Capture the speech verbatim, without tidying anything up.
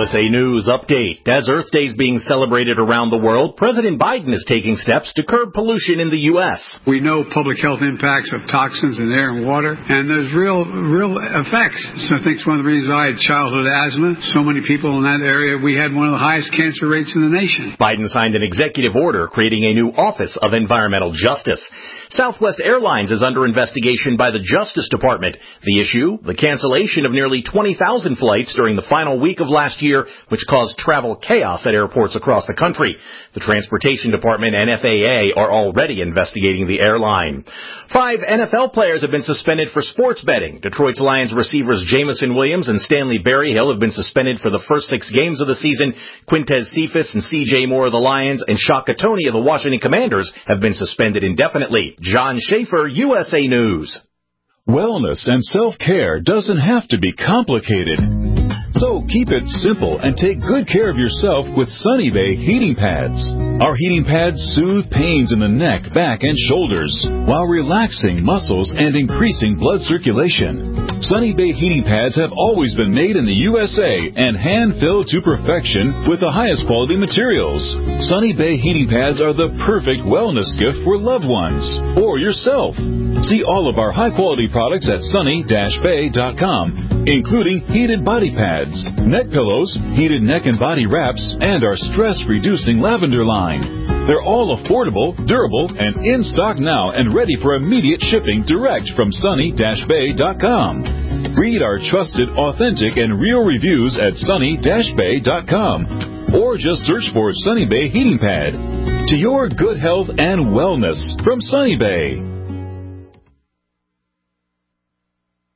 S A News Update. As Earth Day is being celebrated around the world, President Biden is taking steps to curb pollution in the U S We know public health impacts of toxins in air and water, and there's real, real effects. So I think it's one of the reasons I had childhood asthma. So many people in that area, we had one of the highest cancer rates in the nation. Biden signed an executive order creating a new Office of Environmental Justice. Southwest Airlines is under investigation by the Justice Department. The issue, the cancellation of nearly twenty thousand flights during the final week of last year, which caused travel chaos at airports across the country. The Transportation Department and F A A are already investigating the airline. Five N F L players have been suspended for sports betting. Detroit's Lions receivers Jameson Williams and Stanley Berryhill have been suspended for the first six games of the season. Quintez Cephas and C J Moore of the Lions and Shaka Toney of the Washington Commanders have been suspended indefinitely. John Schaefer, U S A News. Wellness and self-care doesn't have to be complicated. So keep it simple and take good care of yourself with Sunny Bay heating pads. Our heating pads soothe pains in the neck, back, and shoulders while relaxing muscles and increasing blood circulation. Sunny Bay heating pads have always been made in the U S A and hand-filled to perfection with the highest quality materials. Sunny Bay heating pads are the perfect wellness gift for loved ones or yourself. See all of our high-quality products at sunny dash bay dot com, including heated body pads, neck pillows, heated neck and body wraps, and our stress-reducing lavender line. They're all affordable, durable, and in stock now and ready for immediate shipping direct from sunny dash bay dot com. Read our trusted, authentic, and real reviews at sunny dash bay dot com, or just search for Sunny Bay Heating Pad. To your good health and wellness from Sunny Bay.